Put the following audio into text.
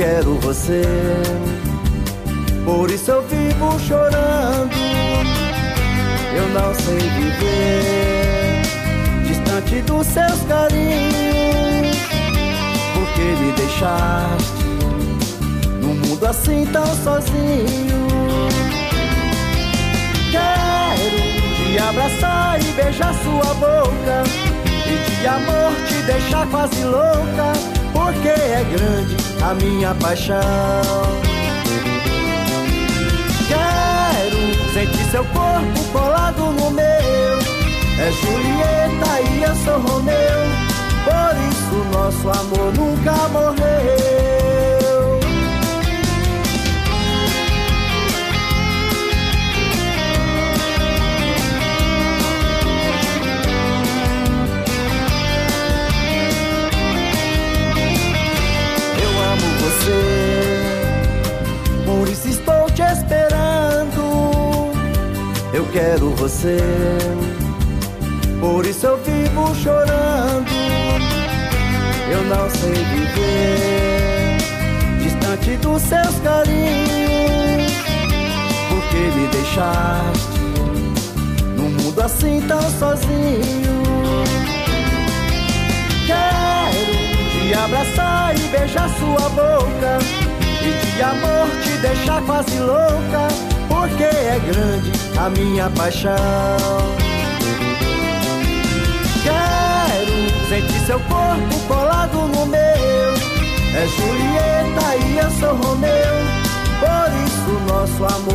quero você, por isso eu vivo chorando. Eu não sei viver distante dos seus carinhos, porque me deixaste num mundo assim tão sozinho. Quero te abraçar e beijar sua boca, e de amor te deixar quase louca, porque é grande a minha paixão. Quero sentir seu corpo colado no meu, é Julieta e eu sou Romeu, por isso nosso amor nunca morreu. Eu amo você, por isso estou te esperando. Eu quero você, por isso eu vivo chorando. Eu não sei viver distante dos seus carinhos, porque me deixaste num mundo assim tão sozinho. Quero te abraçar e beijar sua boca, e de amor te deixar quase louca, porque é grande a minha paixão. Quero sentir seu corpo colado no meu, é Julieta e eu sou Romeu, por isso nosso amor